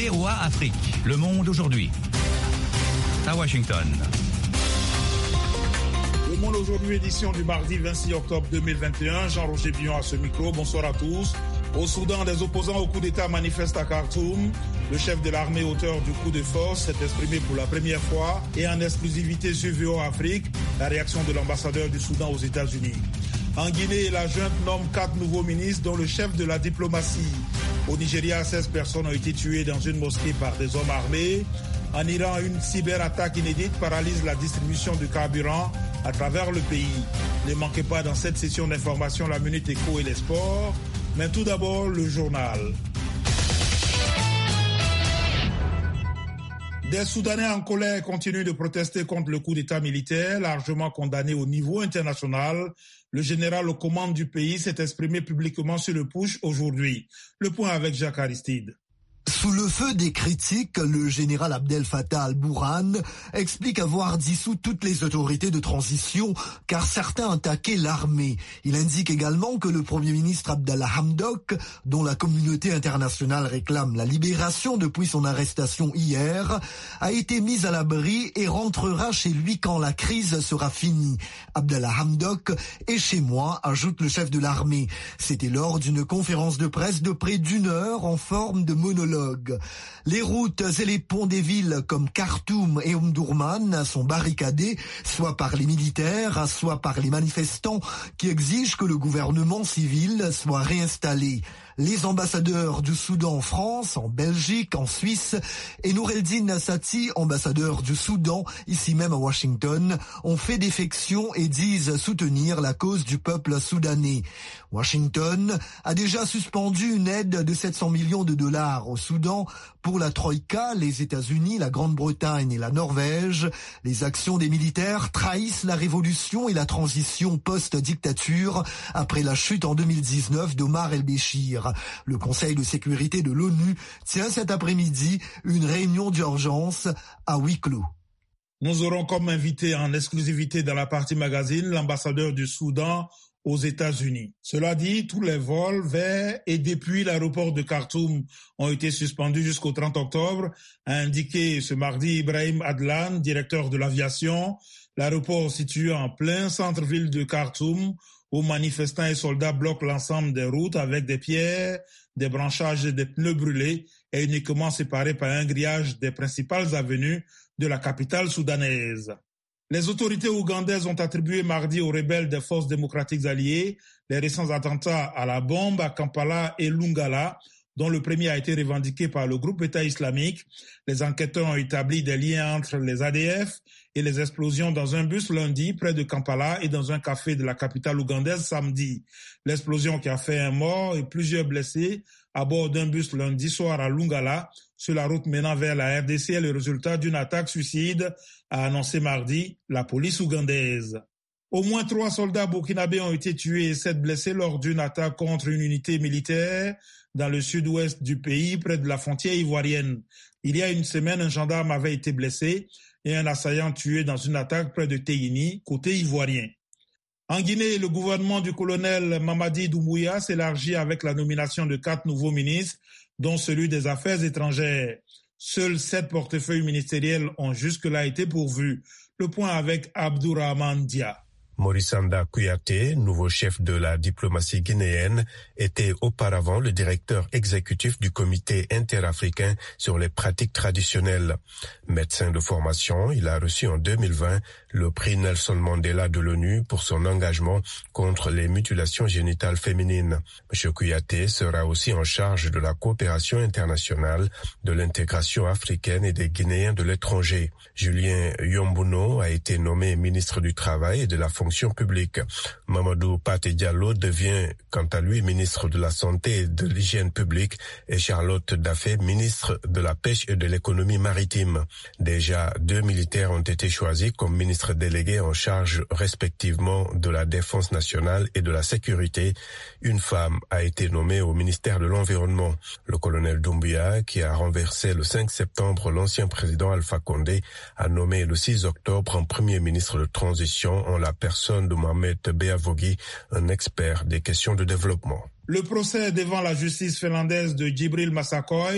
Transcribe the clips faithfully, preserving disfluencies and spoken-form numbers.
V O A Afrique. Le monde aujourd'hui. À Washington. Le monde aujourd'hui, édition du mardi vingt-six octobre deux mille vingt et un. Jean-Roger Billon à ce micro. Bonsoir à tous. Au Soudan, des opposants au coup d'État manifestent à Khartoum. Le chef de l'armée, auteur du coup de force, s'est exprimé pour la première fois et en exclusivité sur V O A Afrique. La réaction de l'ambassadeur du Soudan aux États-Unis. En Guinée, la junte nomme quatre nouveaux ministres, dont le chef de la diplomatie. Au Nigeria, seize personnes ont été tuées dans une mosquée par des hommes armés. En Iran, une cyberattaque inédite paralyse la distribution de carburant à travers le pays. Ne manquez pas dans cette session d'information la Minute Éco et les sports. Mais tout d'abord, le journal. Des Soudanais en colère continuent de protester contre le coup d'État militaire, largement condamné au niveau international. Le général aux commandes du pays s'est exprimé publiquement sur le putsch aujourd'hui. Le point avec Jacques Aristide. Sous le feu des critiques, le général Abdel Fattah al-Burhan explique avoir dissous toutes les autorités de transition car certains attaquaient l'armée. Il indique également que le premier ministre Abdallah Hamdok, dont la communauté internationale réclame la libération depuis son arrestation hier, a été mis à l'abri et rentrera chez lui quand la crise sera finie. Abdallah Hamdok est chez moi, ajoute le chef de l'armée. C'était lors d'une conférence de presse de près d'une heure en forme de monologue. Les routes et les ponts des villes comme Khartoum et Omdurman sont barricadés, soit par les militaires, soit par les manifestants qui exigent que le gouvernement civil soit réinstallé. Les ambassadeurs du Soudan en France, en Belgique, en Suisse et Noureddin Sati, ambassadeur du Soudan, ici même à Washington, ont fait défection et disent soutenir la cause du peuple soudanais. Washington a déjà suspendu une aide de sept cents millions de dollars au Soudan pour la Troïka, les États-Unis, la Grande-Bretagne et la Norvège. Les actions des militaires trahissent la révolution et la transition post-dictature après la chute en deux mille dix-neuf d'Omar el-Béchir. Le Conseil de sécurité de l'ONU tient cet après-midi une réunion d'urgence à huis clos. Nous aurons comme invité en exclusivité dans la partie magazine l'ambassadeur du Soudan aux États-Unis. Cela dit, tous les vols vers et depuis l'aéroport de Khartoum ont été suspendus jusqu'au trente octobre, a indiqué ce mardi Ibrahim Adlan, directeur de l'aviation. L'aéroport situé en plein centre-ville de Khartoum, où manifestants et soldats bloquent l'ensemble des routes avec des pierres, des branchages et des pneus brûlés, est uniquement séparé par un grillage des principales avenues de la capitale soudanaise. Les autorités ougandaises ont attribué mardi aux rebelles des forces démocratiques alliées les récents attentats à la bombe à Kampala et Lungala, dont le premier a été revendiqué par le groupe État islamique. Les enquêteurs ont établi des liens entre les A D F et les explosions dans un bus lundi près de Kampala et dans un café de la capitale ougandaise samedi. L'explosion qui a fait un mort et plusieurs blessés à bord d'un bus lundi soir à Lungala, sur la route menant vers la R D C, est le résultat d'une attaque suicide, a annoncé mardi la police ougandaise. Au moins trois soldats burkinabés ont été tués et sept blessés lors d'une attaque contre une unité militaire dans le sud-ouest du pays, près de la frontière ivoirienne. Il y a une semaine, un gendarme avait été blessé et un assaillant tué dans une attaque près de Téhini, côté ivoirien. En Guinée, le gouvernement du colonel Mamadi Doumbouya s'élargit avec la nomination de quatre nouveaux ministres, dont celui des Affaires étrangères. Seuls sept portefeuilles ministériels ont jusque-là été pourvus. Le point avec Abdourahmane Dia. Maurice Anda Kouyaté, nouveau chef de la diplomatie guinéenne, était auparavant le directeur exécutif du comité interafricain sur les pratiques traditionnelles. Médecin de formation, il a reçu en deux mille vingt le prix Nelson Mandela de l'ONU pour son engagement contre les mutilations génitales féminines. M. Kouyaté sera aussi en charge de la coopération internationale, de l'intégration africaine et des Guinéens de l'étranger. Julien Yombuno a été nommé ministre du Travail et de la fonction publique. Mamadou Paté Diallo devient quant à lui ministre de la Santé et de l'Hygiène publique et Charlotte Daffé ministre de la Pêche et de l'économie maritime. Déjà, deux militaires ont été choisis comme ministres délégués en charge respectivement de la Défense nationale et de la Sécurité. Une femme a été nommée au ministère de l'Environnement. Le colonel Doumbouya, qui a renversé le cinq septembre l'ancien président Alpha Condé, a nommé le six octobre un premier ministre de transition en la personne de Mohamed Beavogui, un expert des questions de développement. Le procès devant la justice finlandaise de Djibril Massakoy,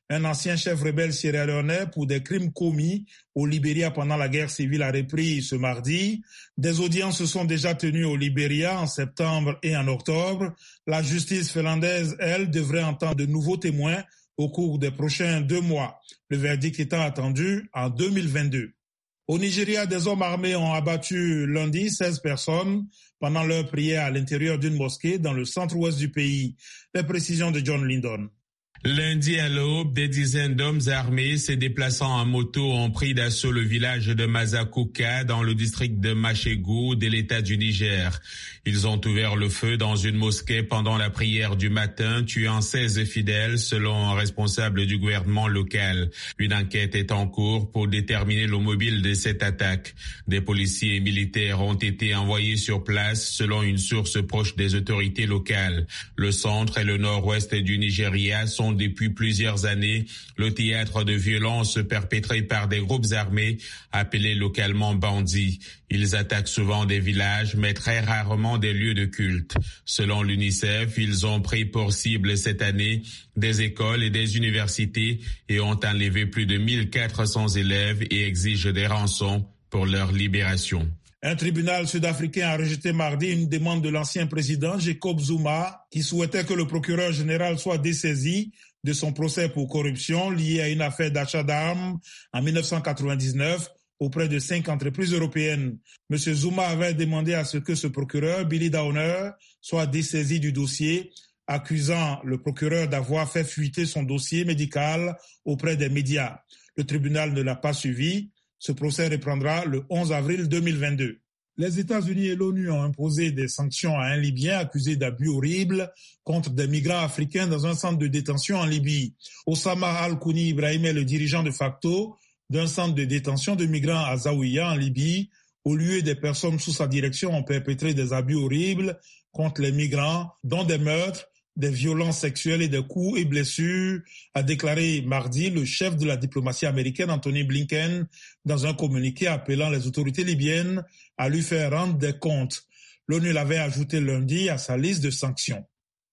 un ancien chef rebelle sierra-léonais pour des crimes commis au Libéria pendant la guerre civile, a repris ce mardi. Des audiences se sont déjà tenues au Libéria en septembre et en octobre. La justice finlandaise, elle, devrait entendre de nouveaux témoins au cours des prochains deux mois. Le verdict étant attendu en deux mille vingt-deux. Au Nigeria, des hommes armés ont abattu lundi seize personnes pendant leur prière à l'intérieur d'une mosquée dans le centre-ouest du pays. Les précisions de John Lindon. Lundi à l'aube, des dizaines d'hommes armés se déplaçant en moto ont pris d'assaut le village de Mazakuka dans le district de Machegu de l'État du Niger. Ils ont ouvert le feu dans une mosquée pendant la prière du matin, tuant seize fidèles selon un responsable du gouvernement local. Une enquête est en cours pour déterminer le mobile de cette attaque. Des policiers et militaires ont été envoyés sur place selon une source proche des autorités locales. Le centre et le nord-ouest du Nigeria sont depuis plusieurs années le théâtre de violences perpétrées par des groupes armés appelés localement bandits. Ils attaquent souvent des villages, mais très rarement des lieux de culte. Selon l'UNICEF, ils ont pris pour cible cette année des écoles et des universités et ont enlevé plus de mille quatre cents élèves et exigent des rançons pour leur libération. Un tribunal sud-africain a rejeté mardi une demande de l'ancien président Jacob Zuma qui souhaitait que le procureur général soit dessaisi de son procès pour corruption lié à une affaire d'achat d'armes en dix-neuf cent quatre-vingt-dix-neuf auprès de cinq entreprises européennes. M. Zuma avait demandé à ce que ce procureur, Billy Downer, soit dessaisi du dossier, accusant le procureur d'avoir fait fuiter son dossier médical auprès des médias. Le tribunal ne l'a pas suivi. Ce procès reprendra le onze avril deux mille vingt-deux. Les États-Unis et l'ONU ont imposé des sanctions à un Libyen accusé d'abus horribles contre des migrants africains dans un centre de détention en Libye. Osama Al-Kouni Ibrahim est le dirigeant de facto d'un centre de détention de migrants à Zawiya en Libye, où lui et des personnes sous sa direction ont perpétré des abus horribles contre les migrants, dont des meurtres, des violences sexuelles et des coups et blessures, a déclaré mardi le chef de la diplomatie américaine Anthony Blinken dans un communiqué appelant les autorités libyennes à lui faire rendre des comptes. L'ONU l'avait ajouté lundi à sa liste de sanctions.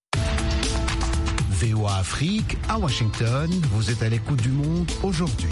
V O A Afrique, à Washington, vous êtes à l'écoute du monde aujourd'hui.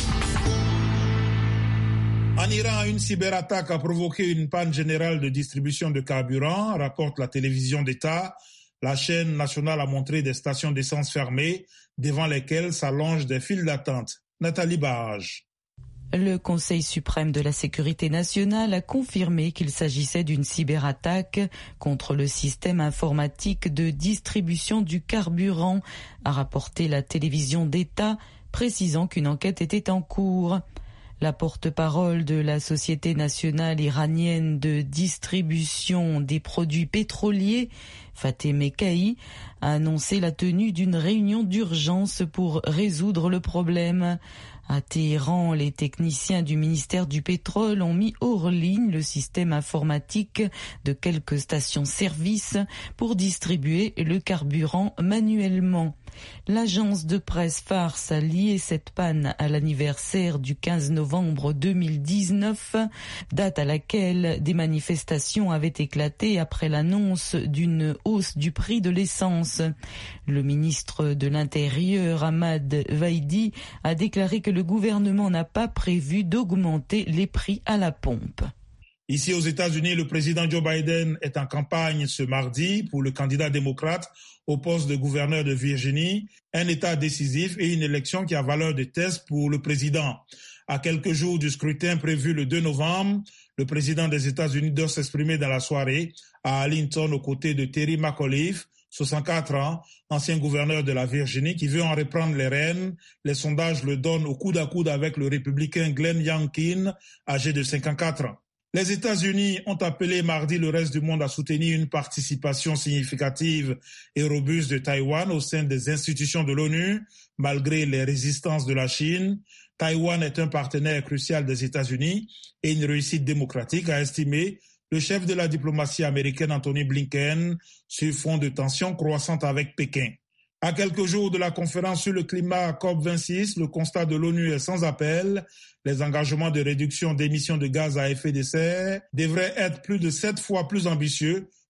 En Iran, une cyberattaque a provoqué une panne générale de distribution de carburant, rapporte la télévision d'État. La chaîne nationale a montré des stations d'essence fermées devant lesquelles s'allongent des files d'attente. Nathalie Barrage. Le Conseil suprême de la sécurité nationale a confirmé qu'il s'agissait d'une cyberattaque contre le système informatique de distribution du carburant, a rapporté la télévision d'État, précisant qu'une enquête était en cours. La porte-parole de la Société nationale iranienne de distribution des produits pétroliers, Fateh Mekkaï, a annoncé la tenue d'une réunion d'urgence pour résoudre le problème. À Téhéran, les techniciens du ministère du Pétrole ont mis hors ligne le système informatique de quelques stations-service pour distribuer le carburant manuellement. L'agence de presse Fars a lié cette panne à l'anniversaire du quinze novembre deux mille dix-neuf, date à laquelle des manifestations avaient éclaté après l'annonce d'une hausse du prix de l'essence. Le ministre de l'Intérieur, Ahmad Vaidi, a déclaré que le gouvernement n'a pas prévu d'augmenter les prix à la pompe. Ici aux États-Unis, le président Joe Biden est en campagne ce mardi pour le candidat démocrate au poste de gouverneur de Virginie, un État décisif et une élection qui a valeur de test pour le président. À quelques jours du scrutin prévu le deux novembre, le président des États-Unis doit s'exprimer dans la soirée à Arlington aux côtés de Terry McAuliffe, soixante-quatre ans, ancien gouverneur de la Virginie, qui veut en reprendre les rênes. Les sondages le donnent au coude à coude avec le républicain Glenn Youngkin, âgé de cinquante-quatre ans. Les États-Unis ont appelé mardi le reste du monde à soutenir une participation significative et robuste de Taïwan au sein des institutions de l'ONU, malgré les résistances de la Chine. Taïwan est un partenaire crucial des États-Unis et une réussite démocratique, a estimé le chef de la diplomatie américaine Anthony Blinken, sur fond de tensions croissantes avec Pékin. À quelques jours de la conférence sur le climat C O P vingt-six, le constat de l'ONU est sans appel. Les engagements de réduction d'émissions de gaz à effet de serre devraient être plus de sept fois plus ambitieux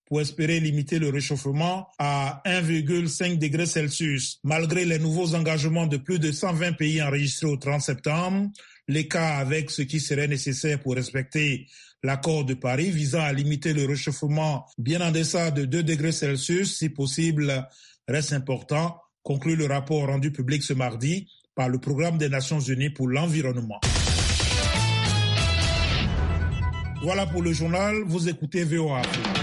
pour espérer limiter le réchauffement à un virgule cinq degrés Celsius. Malgré les nouveaux engagements de plus de cent vingt pays enregistrés au trente septembre, l'écart avec ce qui serait nécessaire pour respecter l'accord de Paris visant à limiter le réchauffement bien en deçà de deux degrés Celsius, si possible, reste important, conclut le rapport rendu public ce mardi par le Programme des Nations Unies pour l'environnement. Voilà pour le journal, vous écoutez V O A.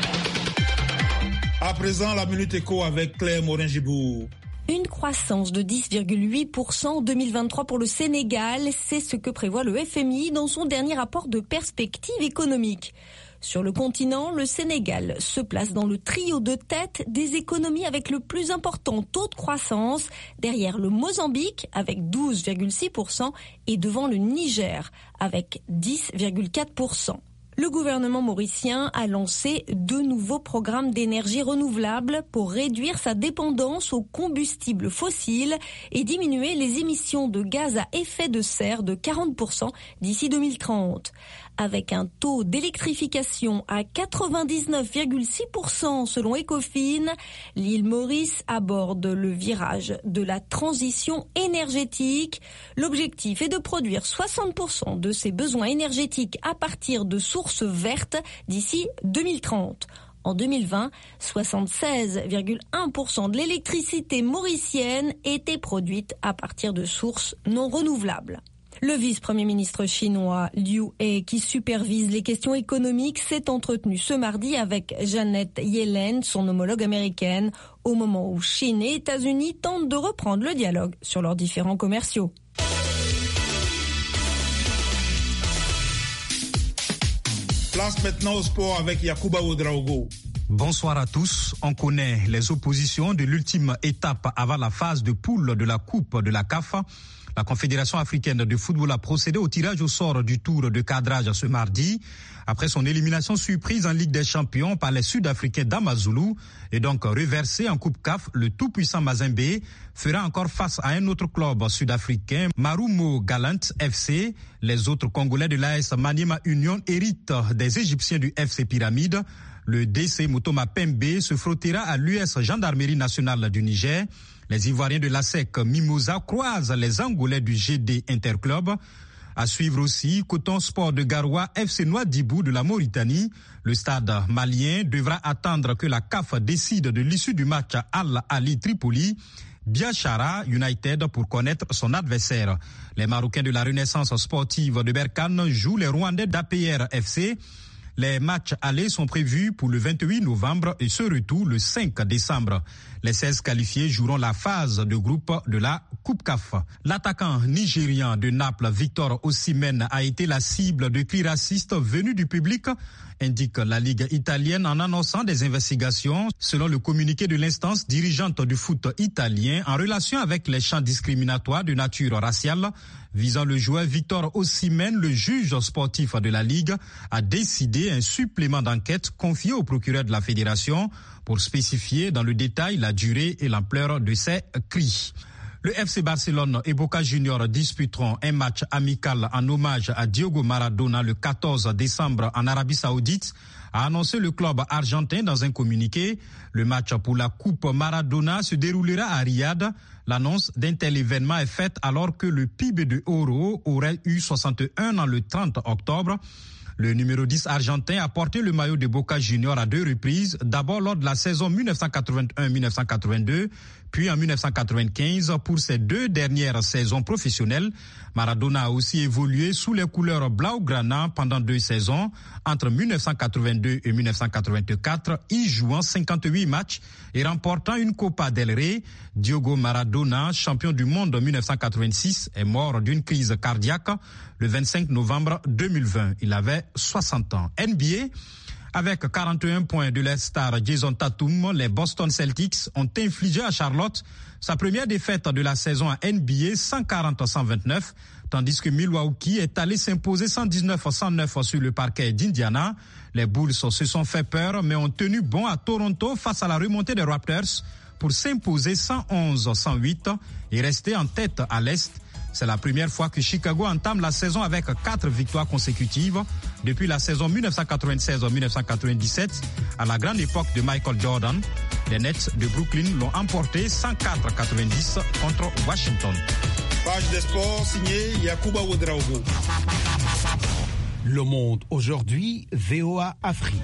À présent, la Minute Éco avec Claire Morin-Gibourg. Une croissance de dix virgule huit pour cent en deux mille vingt-trois pour le Sénégal, c'est ce que prévoit le F M I dans son dernier rapport de perspective économique. Sur le continent, le Sénégal se place dans le trio de tête des économies avec le plus important taux de croissance, derrière le Mozambique avec douze virgule six pour cent et devant le Niger avec dix virgule quatre pour cent. Le gouvernement mauricien a lancé deux nouveaux programmes d'énergie renouvelable pour réduire sa dépendance aux combustibles fossiles et diminuer les émissions de gaz à effet de serre de quarante pour cent d'ici deux mille trente. Avec un taux d'électrification à quatre-vingt-dix-neuf virgule six pour cent selon Ecofin, l'île Maurice aborde le virage de la transition énergétique. L'objectif est de produire soixante pour cent de ses besoins énergétiques à partir de sources vertes d'ici deux mille trente. En deux mille vingt, soixante-seize virgule un pour cent de l'électricité mauricienne était produite à partir de sources non renouvelables. Le vice-premier ministre chinois Liu He, qui supervise les questions économiques, s'est entretenu ce mardi avec Janet Yellen, son homologue américaine, au moment où Chine et États-Unis tentent de reprendre le dialogue sur leurs différends commerciaux. Place maintenant au sport avec Yacouba Ouedraogo. Bonsoir à tous. On connaît les oppositions de l'ultime étape avant la phase de poule de la Coupe de la C A F. La Confédération africaine de football a procédé au tirage au sort du tour de cadrage ce mardi. Après son élimination surprise en Ligue des Champions par les Sud-Africains d'Amazulu et donc reversé en Coupe C A F, le tout-puissant Mazembe fera encore face à un autre club sud-africain, Marumo Gallant F C. Les autres Congolais de l'A S Maniema Union héritent des Égyptiens du F C Pyramide. Le D C Motoma Pembe se frottera à l'U S Gendarmerie nationale du Niger. Les Ivoiriens de l'A S E C Mimosa croisent les Angolais du G D Interclub. À suivre aussi, Coton Sport de Garoua, F C Nouadhibou de la Mauritanie. Le stade malien devra attendre que la C A F décide de l'issue du match à Al Ali Tripoli. Biachara United pour connaître son adversaire. Les Marocains de la Renaissance sportive de Berkane jouent les Rwandais d'A P R F C. Les matchs allés sont prévus pour le vingt-huit novembre et ce retour le cinq décembre. Les seize qualifiés joueront la phase de groupe de la Coupe C A F. L'attaquant nigérian de Naples, Victor Osimhen, a été la cible de cris racistes venus du public, indique la Ligue italienne en annonçant des investigations selon le communiqué de l'instance dirigeante du foot italien en relation avec les chants discriminatoires de nature raciale. Visant le joueur Victor Osimhen, le juge sportif de la Ligue a décidé un supplément d'enquête confié au procureur de la fédération pour spécifier dans le détail la durée et l'ampleur de ces cris. Le F C Barcelone et Boca Juniors disputeront un match amical en hommage à Diego Maradona le quatorze décembre en Arabie Saoudite, a annoncé le club argentin dans un communiqué. Le match pour la Coupe Maradona se déroulera à Riyad. L'annonce d'un tel événement est faite alors que le P I B de Oro aurait eu soixante et un ans le trente octobre. Le numéro dix argentin a porté le maillot de Boca Juniors à deux reprises, d'abord lors de la saison mille neuf cent quatre-vingt-un mille neuf cent quatre-vingt-deux, puis en mille neuf cent quatre-vingt-quinze pour ses deux dernières saisons professionnelles. Maradona a aussi évolué sous les couleurs blaugrana pendant deux saisons, entre mille neuf cent quatre-vingt-deux et mille neuf cent quatre-vingt-quatre, y jouant cinquante-huit matchs et remportant une Copa del Rey. Diego Maradona, champion du monde en mille neuf cent quatre-vingt-six, est mort d'une crise cardiaque le vingt-cinq novembre deux mille vingt. Il avait soixante ans. N B A, avec quarante et un points de leur star Jason Tatum, les Boston Celtics ont infligé à Charlotte sa première défaite de la saison à N B A, cent quarante à cent vingt-neuf, tandis que Milwaukee est allé s'imposer cent dix-neuf à cent neuf sur le parquet d'Indiana. Les Bulls se sont fait peur mais ont tenu bon à Toronto face à la remontée des Raptors pour s'imposer cent onze à cent huit et rester en tête à l'Est. C'est la première fois que Chicago entame la saison avec quatre victoires consécutives depuis la saison dix-neuf cent quatre-vingt-seize dix-neuf cent quatre-vingt-dix-sept. À la grande époque de Michael Jordan, les Nets de Brooklyn l'ont emporté cent quatre à quatre-vingt-dix contre Washington. Page des sports signée Yacouba Ouedraogo. Le Monde aujourd'hui, V O A Afrique.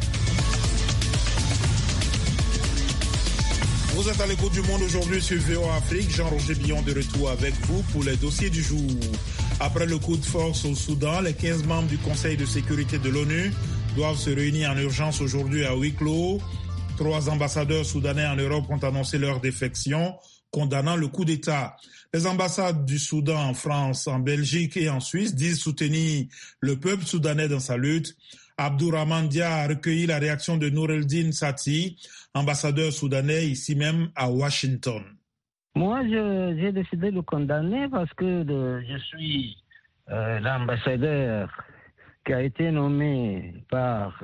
Vous êtes à l'écoute du Monde aujourd'hui sur V O A Afrique. Jean-Roger Billon de retour avec vous pour les dossiers du jour. Après le coup de force au Soudan, les quinze membres du Conseil de sécurité de l'ONU doivent se réunir en urgence aujourd'hui à huis clos. Trois ambassadeurs soudanais en Europe ont annoncé leur défection, condamnant le coup d'État. Les ambassades du Soudan en France, en Belgique et en Suisse disent soutenir le peuple soudanais dans sa lutte. Abdourahmane Dia a recueilli la réaction de Noureldine Sati, ambassadeur soudanais ici même à Washington. Moi, je, j'ai décidé de le condamner parce que de, je suis euh, l'ambassadeur qui a été nommé par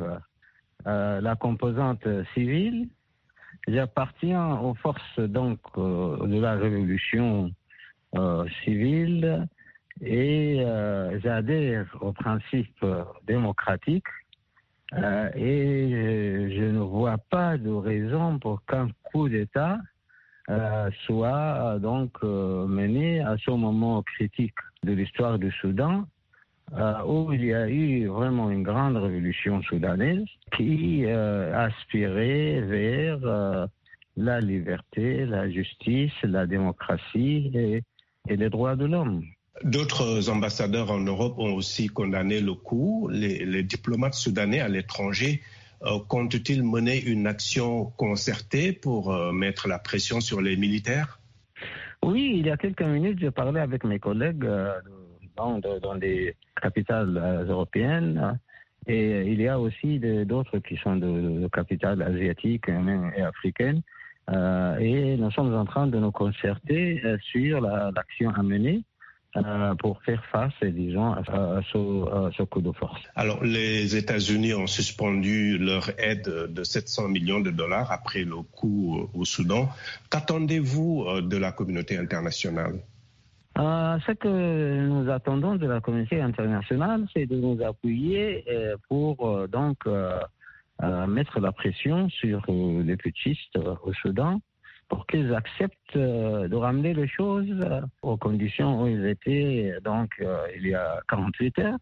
euh, la composante civile. J'appartiens aux forces donc euh, de la révolution euh, civile et euh, j'adhère aux principes euh, démocratiques. Euh, et je, je ne vois pas de raison pour qu'un coup d'État euh, soit euh, donc euh, mené à ce moment critique de l'histoire du Soudan, euh, où il y a eu vraiment une grande révolution soudanaise qui euh, aspirait vers euh, la liberté, la justice, la démocratie et, et les droits de l'homme. D'autres ambassadeurs en Europe ont aussi condamné le coup. Les, les diplomates soudanais à l'étranger euh, comptent-ils mener une action concertée pour euh, mettre la pression sur les militaires? Oui, il y a quelques minutes, j'ai parlé avec mes collègues euh, dans, dans les capitales euh, européennes et il y a aussi de, d'autres qui sont de, de capitales asiatiques et africaines euh, et nous sommes en train de nous concerter euh, sur la, l'action à mener Euh, pour faire face, disons, à, à, ce, à ce coup de force. Alors, les États-Unis ont suspendu leur aide de sept cents millions de dollars après le coup au Soudan. Qu'attendez-vous de la communauté internationale? Euh, ce que nous attendons de la communauté internationale, c'est de nous appuyer euh, pour euh, donc euh, euh, mettre la pression sur euh, les putschistes euh, au Soudan, pour qu'ils acceptent euh, de ramener les choses euh, aux conditions où ils étaient donc euh, il y a quarante-huit heures,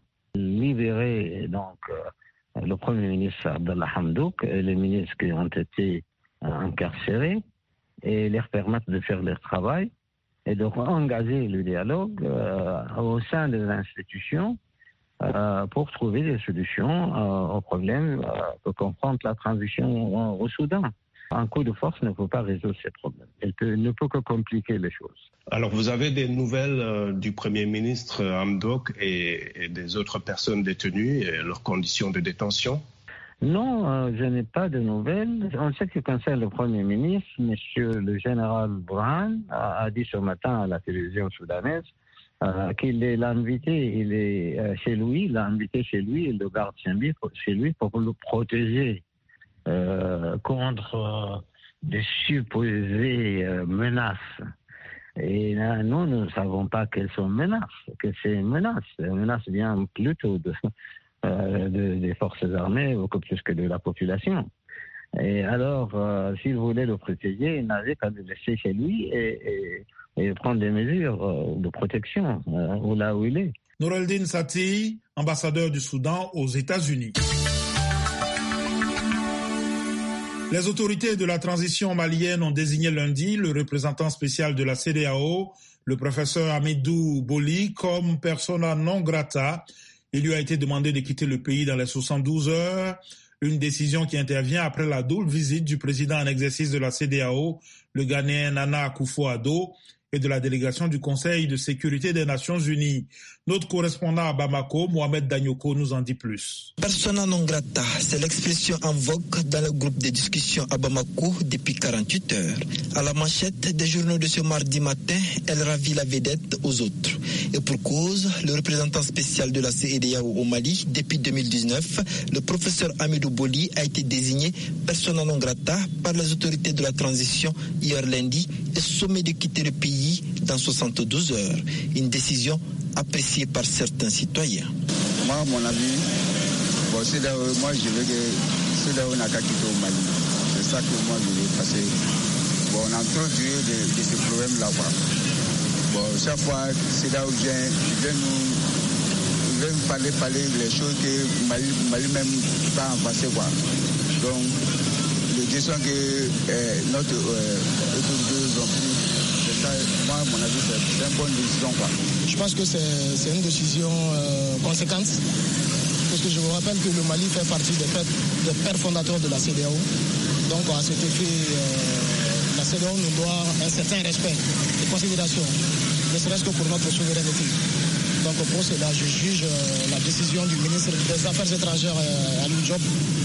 libérer donc euh, le Premier ministre Abdallah Hamdouk et les ministres qui ont été euh, incarcérés et leur permettre de faire leur travail et de engager le dialogue euh, au sein des institutions euh, pour trouver des solutions euh, aux problèmes euh, que confronte la transition au, au Soudan. Un coup de force ne peut pas résoudre ces problèmes. Elle peut, ne peut que compliquer les choses. Alors, vous avez des nouvelles euh, du Premier ministre Hamdouk et, et des autres personnes détenues et leurs conditions de détention? Non, euh, je n'ai pas de nouvelles. En ce qui concerne le Premier ministre, Monsieur le général Burhan a, a dit ce matin à la télévision soudanaise euh, qu'il est l'invité, il est euh, chez lui, il l'a invité chez lui, il le garde chez lui pour le protéger Euh, contre euh, des supposées euh, menaces. Et là, nous, nous ne savons pas quelles sont menaces, que c'est une menace. La menace vient plutôt de, euh, de, des forces armées, beaucoup plus que de la population. Et alors, euh, s'il voulait le protéger, il n'avait qu'à le laisser chez lui et, et, et prendre des mesures euh, de protection euh, là où il est. Noureldine Sati, ambassadeur du Soudan aux États-Unis. Les autorités de la transition malienne ont désigné lundi le représentant spécial de la C E D E A O, le professeur Hamidou Boli, comme persona non grata. Il lui a été demandé de quitter le pays dans les soixante-douze heures, une décision qui intervient après la double visite du président en exercice de la C E D E A O, le Ghanéen Nana Akufo-Addo, et de la délégation du Conseil de sécurité des Nations Unies. Notre correspondant à Bamako, Mohamed Danyoko, nous en dit plus. Persona non grata, c'est l'expression en vogue dans le groupe de discussion à Bamako depuis quarante-huit heures. À la manchette des journaux de ce mardi matin, elle ravit la vedette aux autres. Et pour cause, le représentant spécial de la C E D E A O au Mali, depuis deux mille dix-neuf, le professeur Hamidou Boli a été désigné persona non grata par les autorités de la transition hier lundi, est sommé de quitter le pays dans soixante-douze heures. Une décision appréciée par certains citoyens. Moi, à mon avis, bon, c'est là, moi je veux que c'est là où on a qu'à quitter au Mali. C'est ça que moi je veux passer. Bon, on a trop duré de, de ce problème-là. Quoi. Bon, chaque fois, c'est là où je viens, je viens nous, je viens nous parler, parler les choses que Mali, Mali même pas en passer. Quoi. Donc, les décisions que euh, notre euh, autorités ont prises, c'est ça, moi, à mon avis, c'est, c'est une bonne décision. Quoi. Je pense que c'est, c'est une décision euh, conséquente. Parce que je vous rappelle que le Mali fait partie des pères, des pères fondateurs de la C E D E A O. Donc, à cet effet, euh, la C E D E A O nous doit un certain respect et considération, ne serait-ce que pour notre souveraineté. Donc, pour cela, je juge euh, la décision du ministre des Affaires étrangères, euh, Aliou Diop,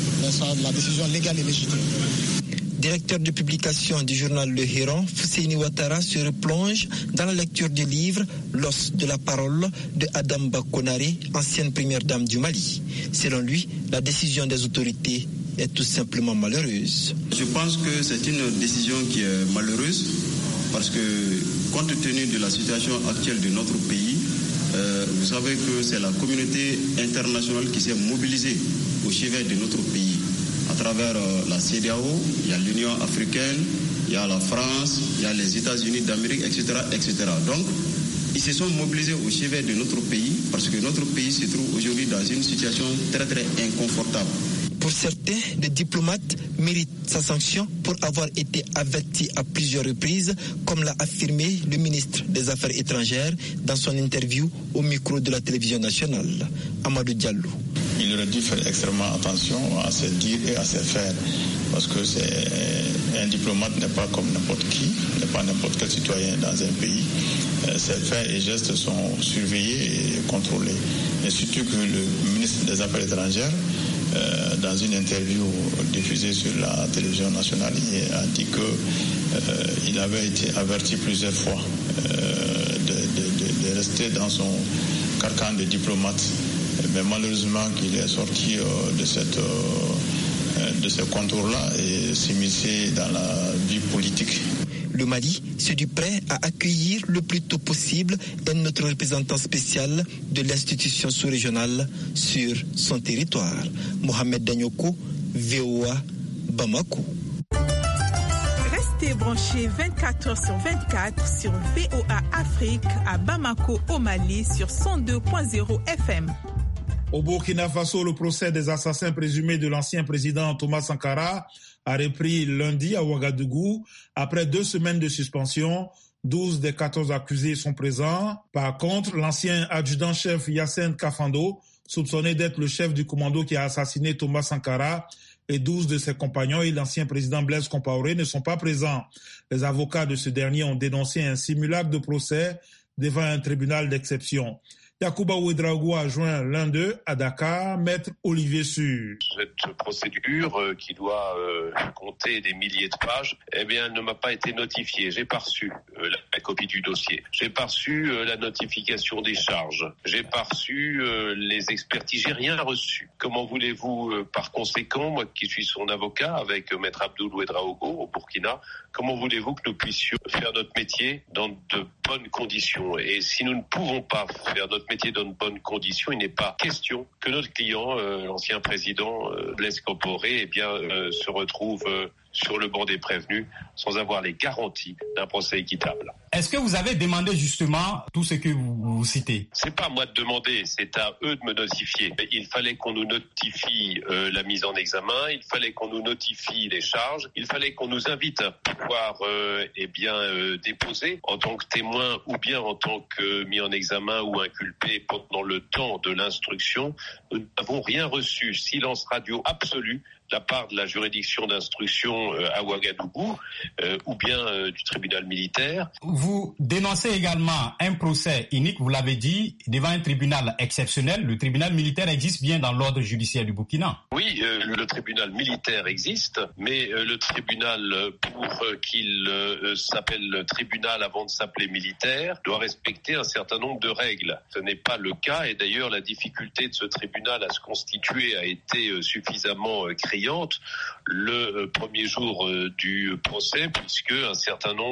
la décision légale et légitime. Directeur de publication du journal Le Héron, Fousseini Ouattara se replonge dans la lecture du livre L'os de la parole de Adam Bakonare, ancienne première dame du Mali. Selon lui, la décision des autorités est tout simplement malheureuse. Je pense que c'est une décision qui est malheureuse parce que compte tenu de la situation actuelle de notre pays, euh, vous savez que c'est la communauté internationale qui s'est mobilisée au chevet de notre pays. À travers euh, la C E D E A O, il y a l'Union africaine, il y a la France, il y a les États-Unis d'Amérique, et cetera, et cetera. Donc, ils se sont mobilisés au chevet de notre pays parce que notre pays se trouve aujourd'hui dans une situation très très inconfortable. Pour certains, le diplomate mérite sa sanction pour avoir été averti à plusieurs reprises, comme l'a affirmé le ministre des Affaires étrangères dans son interview au micro de la télévision nationale, Amadou Diallo. Il aurait dû faire extrêmement attention à se dire et à se faire, parce que c'est, un diplomate n'est pas comme n'importe qui, n'est pas n'importe quel citoyen dans un pays. Ses faits et gestes sont surveillés et contrôlés. Et surtout que le ministre des Affaires étrangères, euh, dans une interview diffusée sur la télévision nationale, il a dit qu'il euh, avait été averti plusieurs fois euh, de, de, de, de rester dans son carcan de diplomate. Mais malheureusement qu'il est sorti euh, de, cette, euh, de ce contour-là et s'immiscer dans la vie politique. Le Mali se dit prêt à accueillir le plus tôt possible un autre représentant spécial de l'institution sous-régionale sur son territoire. Mohamed Danyoko, V O A, Bamako. Restez branchés vingt-quatre heures sur vingt-quatre sur V O A Afrique à Bamako au Mali sur cent deux point zéro F M. Au Burkina Faso, le procès des assassins présumés de l'ancien président Thomas Sankara a repris lundi à Ouagadougou. Après deux semaines de suspension, douze des quatorze accusés sont présents. Par contre, l'ancien adjudant-chef Yassine Kafando, soupçonné d'être le chef du commando qui a assassiné Thomas Sankara, et douze de ses compagnons et l'ancien président Blaise Compaoré ne sont pas présents. Les avocats de ce dernier ont dénoncé un simulacre de procès devant un tribunal d'exception. Yacouba Ouedraogo a joint l'un d'eux à Dakar, maître Olivier Sur. Cette procédure euh, qui doit euh, compter des milliers de pages, eh bien, elle ne m'a pas été notifiée. J'ai pas reçu euh, la, la copie du dossier. J'ai pas reçu euh, la notification des charges. J'ai pas reçu euh, les expertises. J'ai rien reçu. Comment voulez-vous, euh, par conséquent, moi qui suis son avocat avec euh, maître Abdoul Ouedraogo au Burkina, comment voulez-vous que nous puissions faire notre métier dans de bonnes conditions? Et si nous ne pouvons pas faire notre métier dans de bonnes conditions, il n'est pas question que notre client, euh, l'ancien président euh, Blaise Compaoré, eh bien, euh, se retrouve euh, sur le banc des prévenus sans avoir les garanties d'un procès équitable. Est-ce que vous avez demandé justement tout ce que vous, vous citez? C'est pas à moi de demander, c'est à eux de me notifier. Il fallait qu'on nous notifie euh, la mise en examen, il fallait qu'on nous notifie les charges, il fallait qu'on nous invite à pouvoir euh, eh bien euh, déposer en tant que témoin ou bien en tant que mis en examen ou inculpé pendant le temps de l'instruction. Nous n'avons rien reçu. Silence radio absolu de la part de la juridiction d'instruction euh, à Ouagadougou euh, ou bien euh, du tribunal militaire. Vous dénoncez également un procès unique, vous l'avez dit, devant un tribunal exceptionnel. Le tribunal militaire existe bien dans l'ordre judiciaire du Burkina. Oui, euh, le tribunal militaire existe, mais euh, le tribunal, pour euh, qu'il euh, s'appelle tribunal avant de s'appeler militaire, doit respecter un certain nombre de règles. Ce n'est pas le cas, et d'ailleurs la difficulté de ce tribunal à se constituer a été euh, suffisamment euh, criante le euh, premier jour euh, du procès, puisque un certain nombre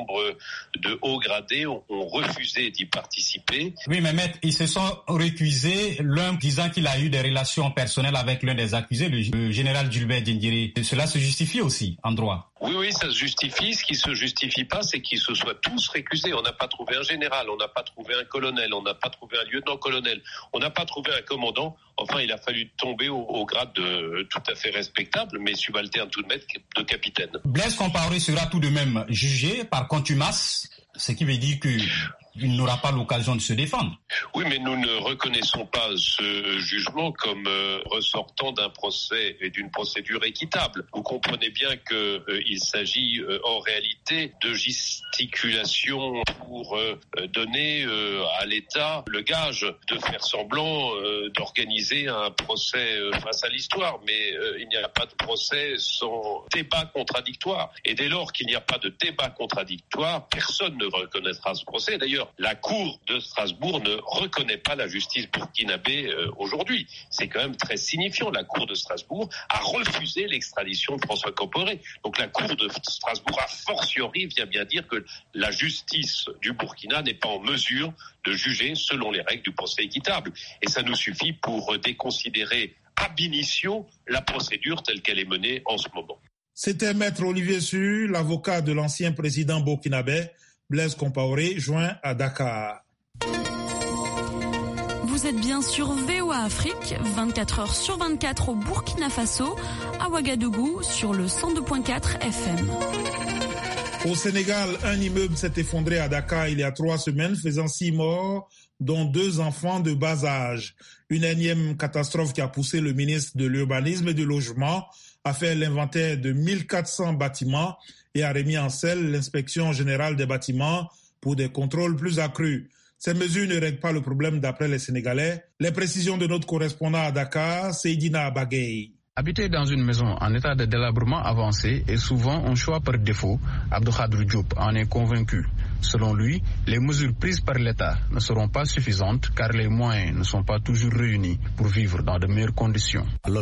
nombre de hauts gradés ont, ont refusé d'y participer. Oui, mais maître, ils se sont récusés, l'un disant qu'il a eu des relations personnelles avec l'un des accusés, le général Gilbert Diendéré. Cela se justifie aussi en droit. Oui, oui, ça se justifie. Ce qui se justifie pas, c'est qu'ils se soient tous récusés. On n'a pas trouvé un général, on n'a pas trouvé un colonel, on n'a pas trouvé un lieutenant-colonel, on n'a pas trouvé un commandant. Enfin, il a fallu tomber au, au grade de tout à fait respectable, mais subalterne tout de même de capitaine. Blaise Compaoré sera tout de même jugé par contumace, ce qui veut dire que il n'aura pas l'occasion de se défendre. Oui, mais nous ne reconnaissons pas ce jugement comme euh, ressortant d'un procès et d'une procédure équitable. Vous comprenez bien qu'il euh, s'agit euh, en réalité de gesticulation pour euh, donner euh, à l'État le gage de faire semblant euh, d'organiser un procès euh, face à l'histoire. Mais euh, il n'y a pas de procès sans débat contradictoire. Et dès lors qu'il n'y a pas de débat contradictoire, personne ne reconnaîtra ce procès. D'ailleurs, la Cour de Strasbourg ne reconnaît pas la justice burkinabé euh, aujourd'hui. C'est quand même très signifiant. La Cour de Strasbourg a refusé l'extradition de François Compaoré. Donc la Cour de Strasbourg, a fortiori, vient bien dire que la justice du Burkina n'est pas en mesure de juger selon les règles du procès équitable. Et ça nous suffit pour déconsidérer ab initio la procédure telle qu'elle est menée en ce moment. C'était Maître Olivier Su, l'avocat de l'ancien président burkinabé, Blaise Compaoré, joint à Dakar. Vous êtes bien sur V O A Afrique, vingt-quatre heures sur vingt-quatre au Burkina Faso, à Ouagadougou sur le cent deux virgule quatre F M. Au Sénégal, un immeuble s'est effondré à Dakar il y a trois semaines, faisant six morts, dont deux enfants de bas âge. Une énième catastrophe qui a poussé le ministre de l'Urbanisme et du Logement à faire l'inventaire de mille quatre cents bâtiments et a remis en selle l'inspection générale des bâtiments pour des contrôles plus accrus. Ces mesures ne règlent pas le problème d'après les Sénégalais. Les précisions de notre correspondant à Dakar, Seydina Abagay. Habiter dans une maison en état de délabrement avancé est souvent un choix par défaut. Abdou Khadrou Diop en est convaincu. Selon lui, les mesures prises par l'État ne seront pas suffisantes car les moyens ne sont pas toujours réunis pour vivre dans de meilleures conditions. Quand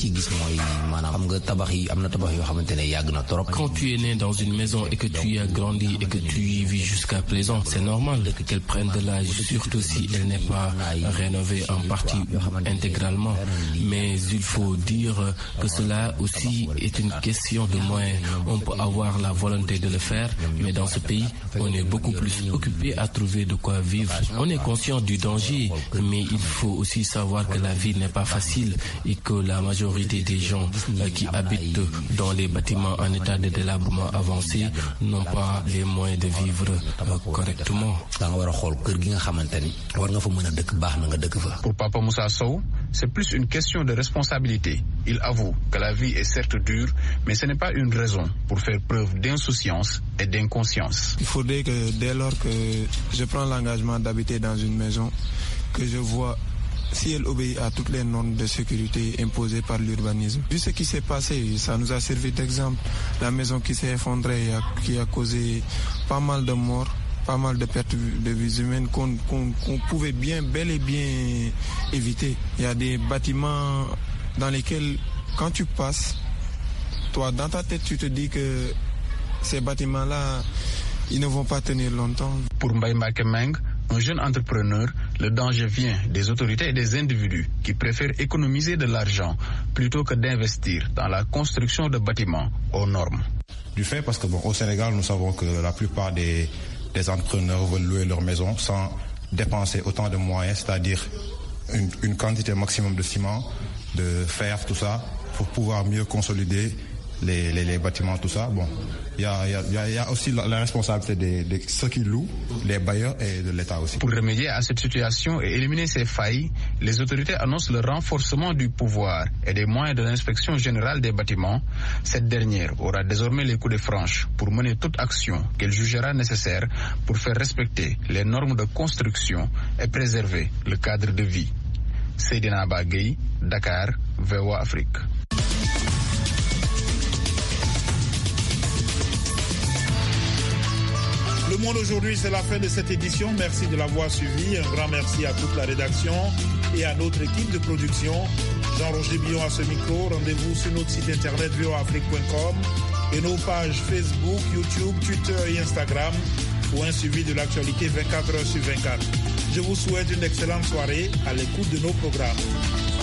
tu es né dans une maison et que tu y as grandi et que tu y vis jusqu'à présent, c'est normal qu'elle prenne de l'âge, surtout si elle n'est pas rénovée en partie ou intégralement. Mais il faut dire que cela aussi est une question de moyens. On peut avoir la volonté de le faire, mais dans ce pays, on est beaucoup plus occupé à trouver de quoi vivre. On est conscient du danger, mais il faut aussi savoir que la vie n'est pas facile et que la majorité des gens qui habitent dans les bâtiments en état de délabrement avancé n'ont pas les moyens de vivre correctement. Pour Papa Moussa Sow, c'est plus une question de responsabilité. Il avoue que la vie est certes dure, mais ce n'est pas une raison pour faire preuve d'insouciance et d'inconscience. Il faudrait que dès lors que je prends l'engagement d'habiter dans une maison, que je vois si elle obéit à toutes les normes de sécurité imposées par l'urbanisme. Vu ce qui s'est passé, ça nous a servi d'exemple. La maison qui s'est effondrée, qui a causé pas mal de morts, pas mal de pertes de vies humaines qu'on qu'on, qu'on pouvait bien, bel et bien éviter. Il y a des bâtiments dans lesquels, quand tu passes, toi, dans ta tête, tu te dis que ces bâtiments-là, ils ne vont pas tenir longtemps. Pour Mbaye Mbakemeng, un jeune entrepreneur, le danger vient des autorités et des individus qui préfèrent économiser de l'argent plutôt que d'investir dans la construction de bâtiments aux normes. Du fait parce que bon, au Sénégal, nous savons que la plupart des, des entrepreneurs veulent louer leur maison sans dépenser autant de moyens, c'est-à-dire une, une quantité maximum de ciment, de fer, tout ça, pour pouvoir mieux consolider Les, les, les bâtiments, tout ça. Bon, il y a, y, a, y a aussi la, la responsabilité de, de ceux qui louent, les bailleurs et de l'État aussi. Pour remédier à cette situation et éliminer ces failles, les autorités annoncent le renforcement du pouvoir et des moyens de l'inspection générale des bâtiments. Cette dernière aura désormais les coups de franche pour mener toute action qu'elle jugera nécessaire pour faire respecter les normes de construction et préserver le cadre de vie. Seydina Bagay, Dakar, V O A Afrique. Le Monde aujourd'hui, c'est la fin de cette édition. Merci de l'avoir suivi. Un grand merci à toute la rédaction et à notre équipe de production. Jean-Roger Billon à ce micro. Rendez-vous sur notre site internet v o a afrique point com et nos pages Facebook, YouTube, Twitter et Instagram pour un suivi de l'actualité vingt-quatre heures sur vingt-quatre. Je vous souhaite une excellente soirée à l'écoute de nos programmes.